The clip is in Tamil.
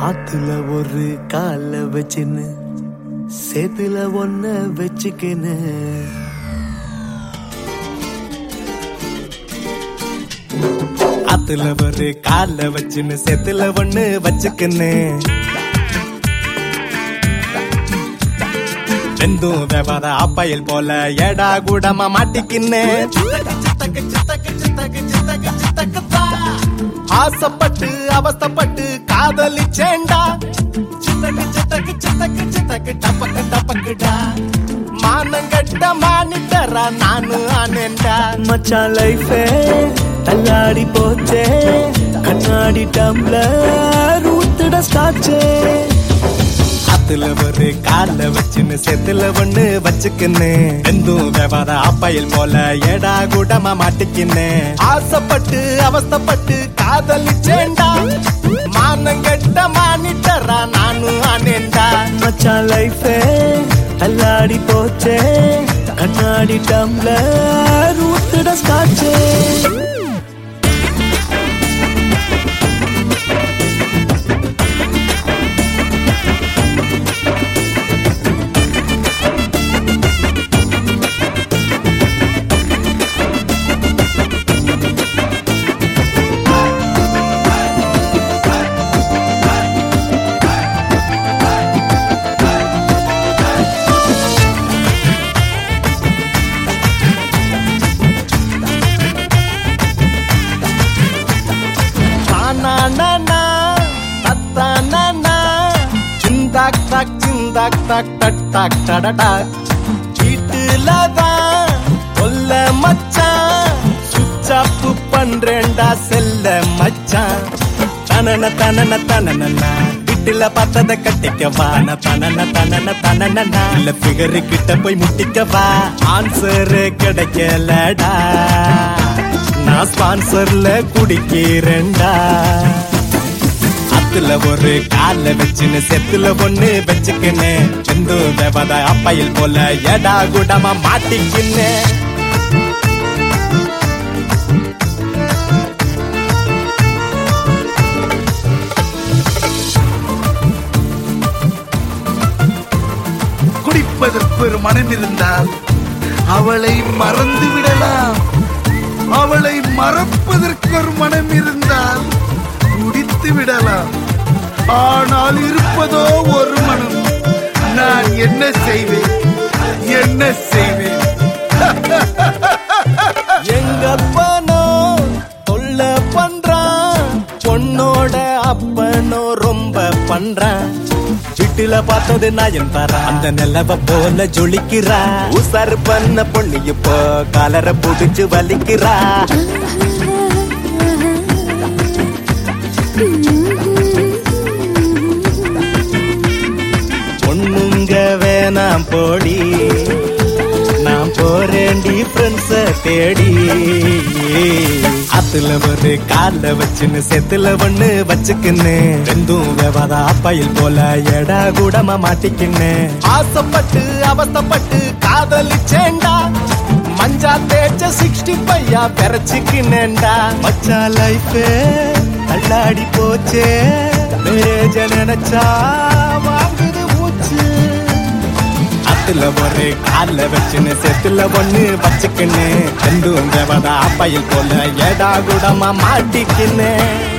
ஆத்துல ஒரு கால வச்சுன்னு சேத்துல ஒன்ன வச்சுக்கின்னு ஆத்துல ஒரு கால வச்சுன்னு சேத்துல ஒண்ணு வச்சுக்கின்னு ரெண்டும் வியாபார ஆப்பையில் போல ஏடா கூடமா மாட்டிக்கின்னு ஆசைப்பட்டு அவஸ்தப்பட்டு காதலிச்சேண்டா சித்தக்கு சித்தக்கு சித்தக்கு சித்தக்கு டப்பக்கு டப்பக்குடா மானங்கட்ட மானிட்டரா நானு ஆனேண்டா மச்சான் லைஃபே தள்ளாடி போச்சே கண்ணாடி டம்ளர் ஊத்துட ஸ்டாச்சே ஆத்துல ஒரு கால வச்சுன்னு சேத்துல ஒண்ணு வச்சுக்கின்னு ரெண்டும் வியாபார ஆப்பையில் போல ஏடா கூடமா மாட்டிக்கின்னு ஆசைப்பட்டு அவஸ்தப்பட்டு காதலிச்சேண்டா மானங்கட்ட மானிட்டரா நானு ஆனேண்டா மச்சான் லைஃபே தள்ளாடி போச்சே கண்ணாடி டம்ளர் ஊத்துட ஸ்காட்சே வீட்டுலதான் கொல்ல மச்சான் சுவிட்ச் ஆஃப் பண்றேன்டா செல்ல மச்சான் தனன தனன தனன வீட்டுல பார்த்தத கட்டிக்கவா தனன தனன தனன இல்ல பிகரு கிட்ட போய் முட்டிக்கவா ஆன்சர் கிடைக்கலடா நான் ஸ்பான்சர்ல குடிக்கிறேன்டா ஆத்துல ஒரு கால வச்சுன்னு செத்துல ஒண்ணு வச்சுக்கின்னு செந்து தேவதா அப்பையில் போல ஏடா கூடமா மாட்டிக்கின்னு குடிப்பதற்கு ஒரு மனம் இருந்தால் அவளை மறந்து விடலாம். அவளை மறப்பதற்கு ஒரு மனம் இருந்தால் குடித்து விடலாம். ஆனால் இருப்பதோ ஒரு மனம். நான் என்ன செய்வேன், என்ன செய்வேன்? எங்கப்பனோ தொல்ல பண்றான், பொண்ணோட அப்பனோ ரொம்ப பண்றான். வீட்டுல பார்த்தது நான் தர அந்த நிலவ போல ஜொலிக்கிறா. உசாரு பண்ண பொண்ணு இப்போ காலரை புடிச்சு வலிக்கிறா. பொண்ணுங்க வேணாம் போடி, நான் போறேன்டி ஃப்ரெண்ட்ஸ தேடி. ஆத்துல ஒரு கால வச்சுன்னு செத்துல ஒண்ணு வச்சுக்கின்னு ரெண்டும் வியாபார அப்பையில் போல எடா கூடமா மாட்டிக்கின்னு ஆசைப்பட்டு அவஸ்தப்பட்டு காதலிச்சேண்டா. மஞ்சா தேய்ச்ச 65 பெறச்சிக்கினேண்டா. மச்சா லைஃபே தள்ளாடி போச்சே, மேரேஜ நினைச்சா வாங்குது மூச்சு. ஆத்துல ஒரு கால வச்சுன்னு செத்துல ஒண்ணு வச்சுக்கின்னு ரெண்டும் வியாபார அப்பையில் போல எடா கூடமா மாட்டிக்கின்னு.